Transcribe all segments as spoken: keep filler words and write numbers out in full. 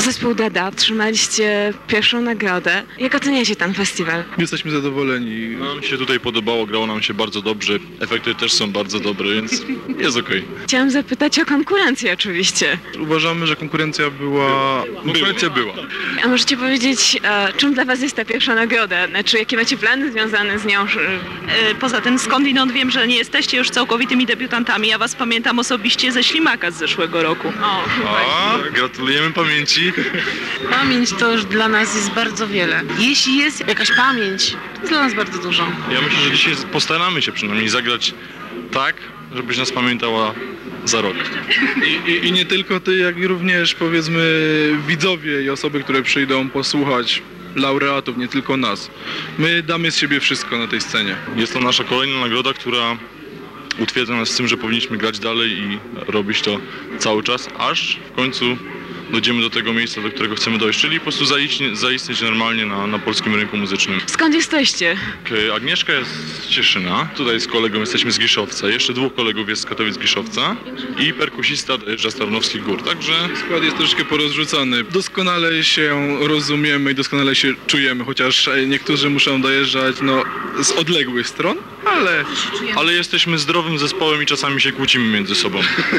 Zespół Dada, otrzymaliście pierwszą nagrodę. Jak oceniacie ten festiwal? Jesteśmy zadowoleni. Nam się tutaj podobało, grało nam się bardzo dobrze, efekty też są bardzo dobre, więc jest okej. Okay. Chciałam zapytać o konkurencję oczywiście. Uważamy, że konkurencja była... Konkurencja była. A możecie powiedzieć, e, czym dla was jest ta pierwsza nagroda? Znaczy, jakie macie plany związane z nią? E, poza tym skądinąd wiem, że nie jesteście już całkowitymi debiutantami. Ja was pamiętam osobiście ze Ślimaka z zeszłego roku. O, A, gratulujemy pamięci. Pamięć to już dla nas jest bardzo wiele. Jeśli jest jakaś pamięć, to jest dla nas bardzo dużo. Ja myślę, że dzisiaj postaramy się przynajmniej zagrać tak, żebyś nas pamiętała za rok. I, i, I nie tylko ty, jak i również powiedzmy widzowie i osoby, które przyjdą posłuchać laureatów, nie tylko nas. My damy z siebie wszystko na tej scenie. Jest to nasza kolejna nagroda, która utwierdza nas w tym, że powinniśmy grać dalej i robić to cały czas, aż w końcu dojdziemy do tego miejsca, do którego chcemy dojść, czyli po prostu zaistnieć, zaistnieć normalnie na, na polskim rynku muzycznym. Skąd jesteście? Agnieszka jest z Cieszyna, tutaj z kolegą jesteśmy z Giszowca, jeszcze dwóch kolegów jest z Katowic-Giszowca i perkusista dojeżdża z Tarnowskich Gór, także... Skład jest troszkę porozrzucany. Doskonale się rozumiemy i doskonale się czujemy, chociaż niektórzy muszą dojeżdżać no, z odległych stron, ale... Ale jesteśmy zdrowym zespołem i czasami się kłócimy między sobą.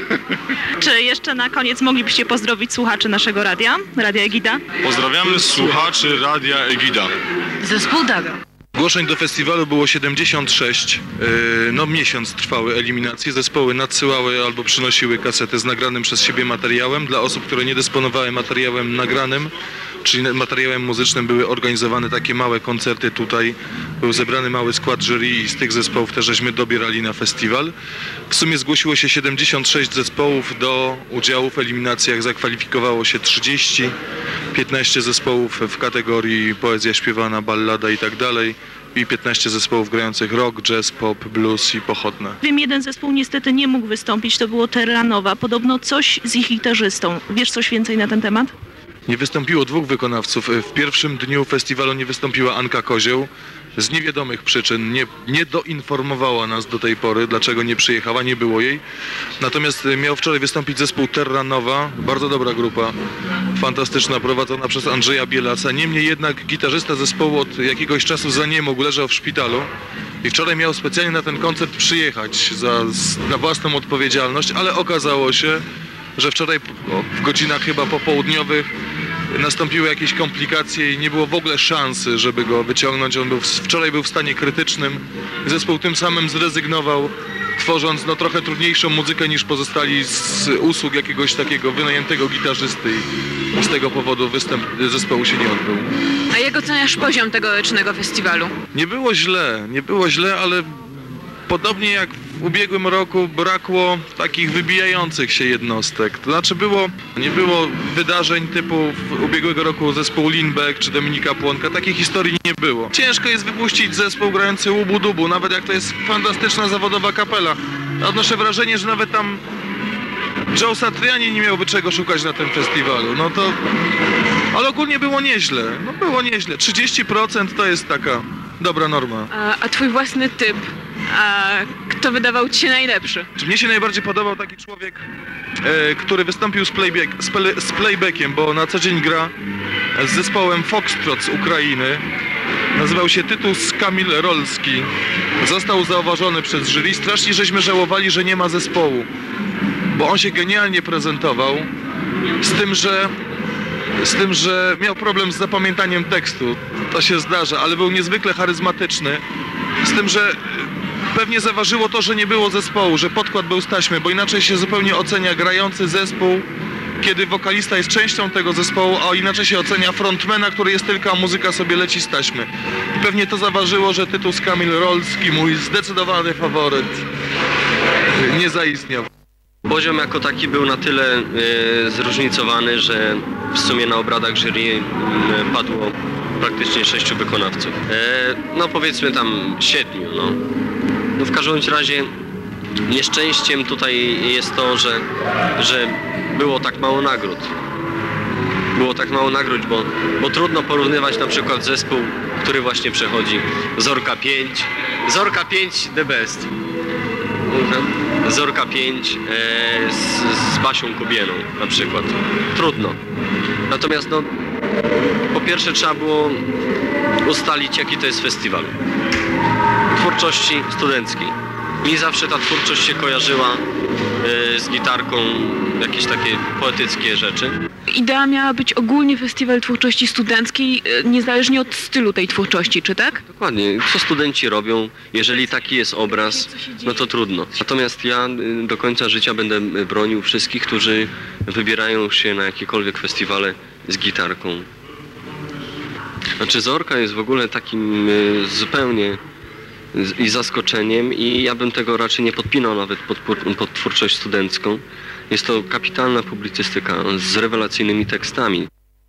Czy jeszcze na koniec moglibyście pozdrowić słuchaczy naszego radia, Radia Egida? Pozdrawiamy słuchaczy Radia Egida. Zespół Dada. Zgłoszeń do festiwalu było siedemdziesiąt sześć, no miesiąc trwały eliminacje, zespoły nadsyłały albo przynosiły kasety z nagranym przez siebie materiałem. Dla osób, które nie dysponowały materiałem nagranym, czyli materiałem muzycznym, były organizowane takie małe koncerty tutaj. Był zebrany mały skład jury i z tych zespołów też żeśmy dobierali na festiwal. W sumie zgłosiło się siedemdziesiąt sześć zespołów do udziału w eliminacjach, zakwalifikowało się trzydzieści, piętnaście zespołów w kategorii poezja śpiewana, ballada i tak dalej. I piętnaście zespołów grających rock, jazz, pop, blues i pochodne. Wiem, jeden zespół niestety nie mógł wystąpić, to było Terranowa. Podobno coś z ich gitarzystą. Wiesz coś więcej na ten temat? Nie wystąpiło dwóch wykonawców. W pierwszym dniu festiwalu nie wystąpiła Anka Kozioł. Z niewiadomych przyczyn nie, nie doinformowała nas do tej pory, dlaczego nie przyjechała, nie było jej. Natomiast miał wczoraj wystąpić zespół Terranowa, bardzo dobra grupa, fantastyczna, prowadzona przez Andrzeja Bielasa. Niemniej jednak gitarzysta zespołu od jakiegoś czasu zaniemógł, leżał w szpitalu i wczoraj miał specjalnie na ten koncert przyjechać za, na własną odpowiedzialność, ale okazało się, że wczoraj w godzinach chyba popołudniowych nastąpiły jakieś komplikacje i nie było w ogóle szansy, żeby go wyciągnąć. On był, wczoraj był w stanie krytycznym. Zespół tym samym zrezygnował, tworząc no, trochę trudniejszą muzykę niż pozostali z usług jakiegoś takiego wynajętego gitarzysty i z tego powodu występ zespołu się nie odbył. A jak oceniasz poziom tegorocznego festiwalu? Nie było źle, nie było źle, ale podobnie jak w ubiegłym roku brakło takich wybijających się jednostek. To znaczy było, nie było wydarzeń typu w ubiegłego roku zespół Lindbeck czy Dominika Płonka. Takiej historii nie było. Ciężko jest wypuścić zespół grający łubu-dubu, nawet jak to jest fantastyczna zawodowa kapela. Odnoszę wrażenie, że nawet tam Joe Satriani nie miałby czego szukać na tym festiwalu. No to... Ale ogólnie było nieźle. No było nieźle. trzydzieści procent to jest taka dobra norma. A, a twój własny typ? A kto wydawał ci się najlepszy? Mnie się najbardziej podobał taki człowiek, e, który wystąpił z, playback, z, play, z playbackiem, bo na co dzień gra z zespołem Foxtrot z Ukrainy. Nazywał się Tytus Kamil Rolski. Został zauważony przez jury. Strasznie żeśmy żałowali, że nie ma zespołu, bo on się genialnie prezentował, z tym, że z tym, że miał problem z zapamiętaniem tekstu. To się zdarza, ale był niezwykle charyzmatyczny. Z tym, że pewnie zaważyło to, że nie było zespołu, że podkład był z taśmy, bo inaczej się zupełnie ocenia grający zespół, kiedy wokalista jest częścią tego zespołu, a inaczej się ocenia frontmana, który jest tylko, a muzyka sobie leci z taśmy. I pewnie to zaważyło, że Tytus Kamil Rolski, mój zdecydowany faworyt, nie zaistniał. Poziom jako taki był na tyle y, zróżnicowany, że w sumie na obradach jury y, padło praktycznie sześciu wykonawców. E, no powiedzmy tam siedmiu, no. No w każdym razie nieszczęściem tutaj jest to, że, że było tak mało nagród. Było tak mało nagród, bo, bo trudno porównywać na przykład zespół, który właśnie przechodzi Zorka pięć. Zorka pięć the best. Zorka pięć e, z, z Basią Kubieną na przykład. Trudno. Natomiast no, po pierwsze trzeba było ustalić, jaki to jest festiwal twórczości studenckiej. Mi zawsze ta twórczość się kojarzyła y, z gitarką, jakieś takie poetyckie rzeczy. Idea miała być ogólnie festiwal twórczości studenckiej, e, niezależnie od stylu tej twórczości, czy tak? Dokładnie, co studenci robią, jeżeli taki jest obraz, no to trudno. Natomiast ja y, do końca życia będę bronił wszystkich, którzy wybierają się na jakiekolwiek festiwale z gitarką. Znaczy Zorka jest w ogóle takim y, zupełnie z, i zaskoczeniem i ja bym tego raczej nie podpinał nawet pod, pod twórczość studencką. Jest to kapitalna publicystyka z rewelacyjnymi tekstami.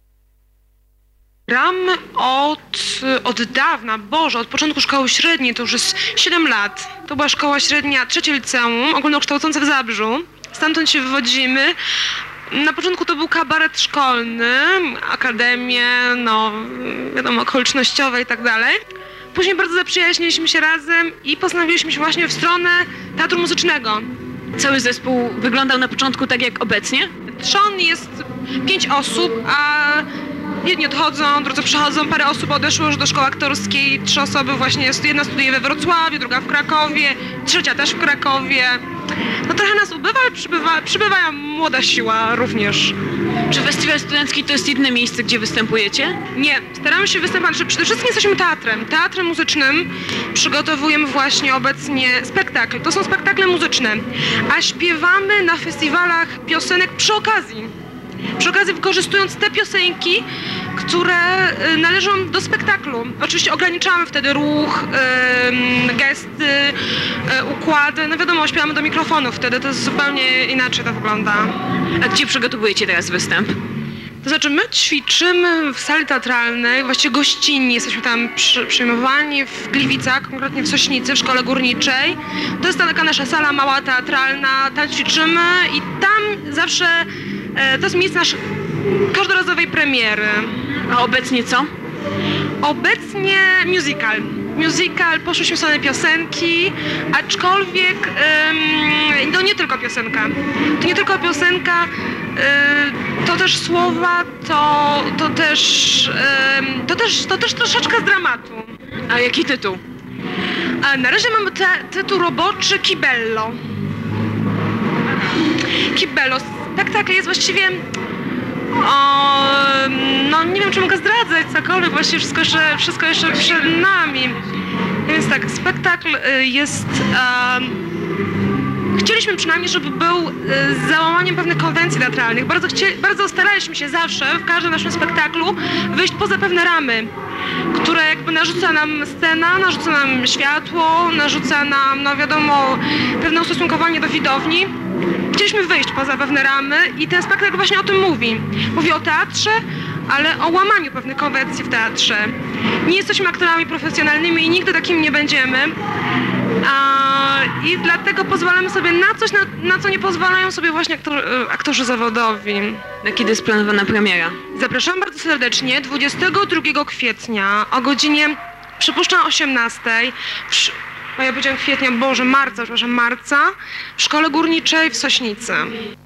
Gram od, od dawna, Boże, od początku szkoły średniej, to już jest siedem lat. To była szkoła średnia, trzecie liceum, ogólnokształcące w Zabrzu. Stamtąd się wywodzimy. Na początku to był kabaret szkolny, akademie, no wiadomo, okolicznościowe i tak dalej. Później bardzo zaprzyjaźniliśmy się razem i postanowiliśmy się właśnie w stronę teatru muzycznego. Cały zespół wyglądał na początku tak jak obecnie? Trzon jest pięć osób, a jedni odchodzą, drudzy przychodzą, parę osób odeszło już do szkoły aktorskiej, trzy osoby właśnie, jedna studiuje we Wrocławiu, druga w Krakowie, trzecia też w Krakowie. No trochę nas ubywa, ale przybywa, przybywa młoda siła również. Czy festiwal studencki to jest jedyne miejsce, gdzie występujecie? Nie, staramy się występować, że przede wszystkim jesteśmy teatrem, teatrem muzycznym. Przygotowujemy właśnie obecnie spektakl, to są spektakle muzyczne, a śpiewamy na festiwalach piosenek przy okazji. Przy okazji wykorzystując te piosenki, które należą do spektaklu. Oczywiście ograniczamy wtedy ruch, gesty, układy. No wiadomo, śpiewamy do mikrofonu wtedy, to jest zupełnie inaczej to wygląda. A gdzie przygotowujecie teraz występ? To znaczy my ćwiczymy w sali teatralnej, właściwie gościnni, jesteśmy tam przy, przyjmowani w Gliwicach, konkretnie w Sośnicy, w Szkole Górniczej. To jest taka nasza sala mała teatralna, tam ćwiczymy i tam zawsze to jest miejsce naszej każdorazowej premiery. A obecnie co? Obecnie musical. Musical, poszłyśmy w stronę piosenki, aczkolwiek ym, to nie tylko piosenka. To nie tylko piosenka, y, to też słowa, to, to, też, y, to, też, to też troszeczkę z dramatu. A jaki tytuł? A na razie mamy te, tytuł roboczy Kibello. Kibello. Spektakl jest właściwie, o, no nie wiem, czy mogę zdradzać cokolwiek, właściwie wszystko jeszcze, wszystko jeszcze przed nami. Więc tak, spektakl jest, um, chcieliśmy przynajmniej, żeby był z załamaniem pewnych konwencji teatralnych. Bardzo, chcieli, bardzo staraliśmy się zawsze, w każdym naszym spektaklu, wyjść poza pewne ramy, które jakby narzuca nam scena, narzuca nam światło, narzuca nam, no wiadomo, pewne ustosunkowanie do widowni. Chcieliśmy wyjść poza pewne ramy i ten spektakl właśnie o tym mówi. Mówi o teatrze, ale o łamaniu pewnych konwencji w teatrze. Nie jesteśmy aktorami profesjonalnymi i nigdy takimi nie będziemy. A, I dlatego pozwalamy sobie na coś, na, na co nie pozwalają sobie właśnie aktor, aktorzy zawodowi. Na kiedy jest planowana premiera? Zapraszam bardzo serdecznie dwudziestego drugiego kwietnia o godzinie, przypuszczam, osiemnastej. Przy, a ja powiedziałam kwietnia, Boże, marca, przepraszam, marca, w Szkole Górniczej w Sośnicy.